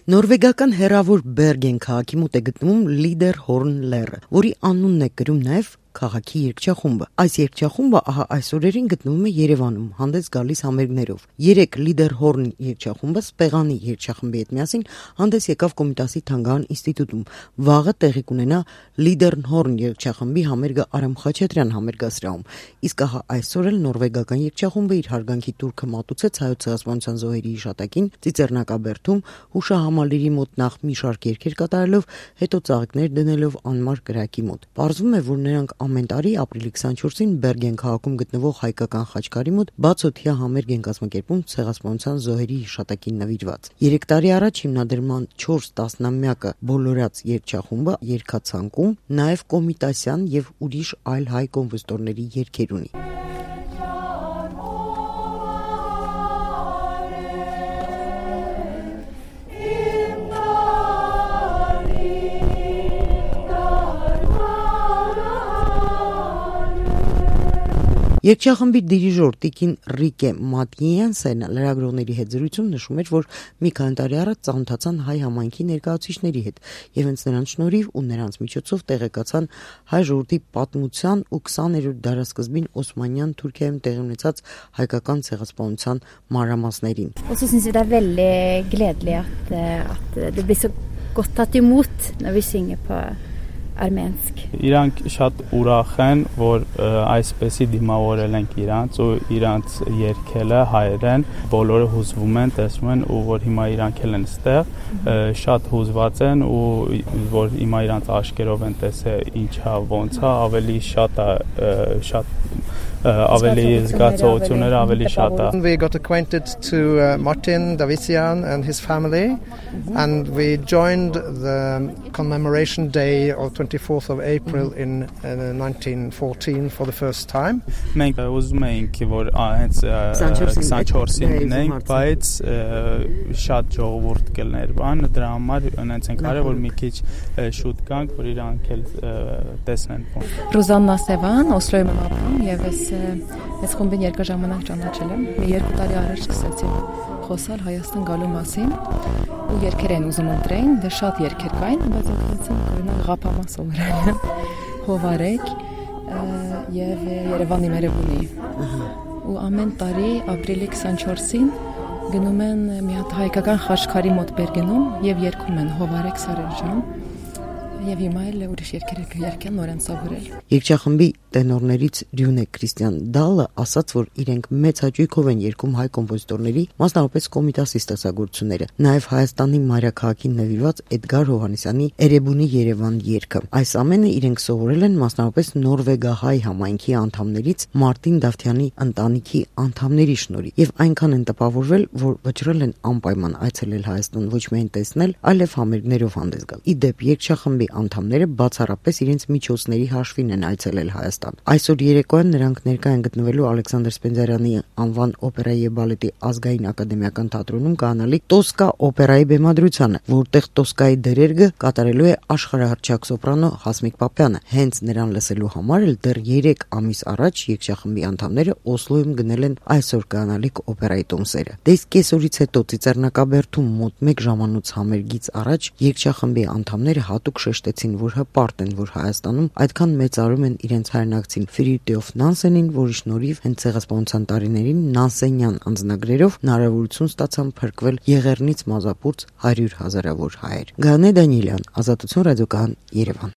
Նորվեգական հեռավոր Բերգեն քաղաքի մոտ է գտնվում Լիդերհորն լեռը, որի անունն է կրում նաև քաղաքի երգչախումբը։ Այս երգչախումբը ահա այս օրերին գտնվում է Երևանում, հանդես գալիս համերգներով։ 3 Լիդերհորն երգչախումբը Սպեղանի երգչախմբի հետ միասին հանդես եկավ Կոմիտասի Թանգարան ինստիտուտում։ Վաղը տեղի կունենա Լիդերհորն երգչախմբի համերգը Արամ Խաչատրյան համերգասրահում։ Իսկ ահա այսօր էլ նորվեգական երգչախումբը իր հարգանքի տուրքը մատուցեց Հայոց ցեղասպանության զոհերի հիշատակին Ծիծեռնակաբերդում հուշահամալիրի մոտ նախ մի շարք երգեր կատարելով, հետո ծաղիկներ դնելով անմար կրակի մոտ։ Պարզվում է, որ նրանք ամեն տարի ապրիլի 24-ին Բերգեն քաղաքում գտնվող հայկական խաչքարի մոտ բացօթյա համերգ են կազմակերպում ցեղասպանության զոհերի հիշատակին նվիրված։ 3 տարի առաջ հիմնադրման 4 տասնամյակը բոլորած երգչախումբը երգացանկում նաև Կոմիտասյան եւ ուրիշ այլ հայ կոմպոզիտորների երգեր ունի։ Երգչախմբի դիրիժոր Տիկին Ռիկե Մատիենսենը լրագրողների հետ զրույցում նշում էր, որ մի քանի տարի առաջ ծանոթացան հայ համայնքի ներկայացուցիչների հետ եւ հենց նրանց շնորհիվ ու նրանց միջոցով տեղեկացան հայ ժողովրդի պատմության ու 20-րդ դարաշրջանին Օսմանյան Թուրքիայում տեղի ունեցած հայկական ցեղասպանության մանրամասներին։ Og så syns vi det er veldig gledelig at det blir så godt tatt imot når vi synger på armensk. Իրանք շատ ուրախ են, որ այսպեսի դիմավորել ենք իրանց ու իրանց երգելը հայերեն, բոլորը հուզվում են, տեսնում են ու որ հիմա իրանք են ստեղ, շատ հուզված են ու որ հիմա իրանց աշկերով են տեսել ինչա ոնց է, ավելի շատ ավելի զգացողությունները ավելի շատ է. We got acquainted to Martin Davisian and his family and we joined the commemoration day of 24th of April in 1914 for the first time. Մենք ուզում էինք որ հենց 24-ին լինենք, բայց շատ ժողովուրդ կլներ բան, դրա համար հենց ենք արել որ մի քիչ շուտ գանք, որ իրանք էլ տեսնեն։ Ռոզաննա Սևան, Օսլոյում եմ ապրում եւ ես խումբին երկար ժամանակ ճանաչել եմ։ Մի 2 տարի առաջ սկսեցի խոսալ Հայաստան գալու մասին ու երգեր են ուզում ընտրեին, դե շատ երգեր կային, բայց եկեցին օրինակ Ղափամա սովորել, Հովարեկ եւ Երևանի Մերևունի։ Ու ամեն տարի ապրիլի 24-ին գնում են մի հատ հայկական խաչքարի մոտ Բերգենում եւ երգում են Հովարեկ Սարեժան։ Եվ հիմա էլ ուրիշ երգեր նորեն սովորել։ Երգչախմբի տենորներից Ռյունե Քրիստիան Դալը ասաց, որ իրենք մեծ հաճույքով են երգում հայ կոմպոզիտորների, մասնավորապես Կոմիտասի ստեղծագործությունները, նաև Հայաստանի մայրաքաղաքին նվիրված Էդգար Հովհաննիսյանի Էրեբունի Երևան երգը։ Այս ամենը իրենք սովորել են մասնավորապես նորվեգահայ համայնքի անդամներից Մարտին Դավթյանի ընտանիքի անդամների շնորհիվ եւ այնքան են տպավորվել, որ վճռել են անպայման այցելել Հայաստան ոչ միայն տեսնել, այլև համերգներով հանդես գալ։ Ի դեպ երգչախմբի անդամները բացառապես իրենց միջոցների հաշվին են այցելել Հայաստան։ Այսօր երեկոյան նրանք ներկա են գտնվելու Ալեքսանդր Սպենդիարյանի անվան օպերայի եւ բալետի ազգային ակադեմիական թատրոնում կանալի Տոսկա օպերայի բեմադրությանը, որտեղ Տոսկայի դերերգը կատարելու է աշխարհահռչակ սոպրանո Հասմիկ Պապյանը։ Հենց նրան լսելու համար էլ դեռ 3 ամիս առաջ երգչախմբի անդամները Օսլոյում գնել են այսօր կանալիք օպերայի տոմսերը։ Դե իսկ կեսօրից հետո Ծիծեռնակաբերդում մոտ 1 ժամանոց համերգից առաջ երգչախմբի անդամները հատուկ շեշտեցին, որ հպարտ են, որ Հայաստանում այդքան մեծարում են իրենց հայրենակցին Ֆիրիտեով Նանսենին, որի շնորհիվ հենց ցեղասպանության տարիներին Նանսենյան անձնագրերով հնարավորություն ստացան փրկվել Եղեռնից Մազապուրց 100 հազարավոր հայեր։ Գաներ Դանիելյան, Ազատություն ռադիոկայան, Երևան։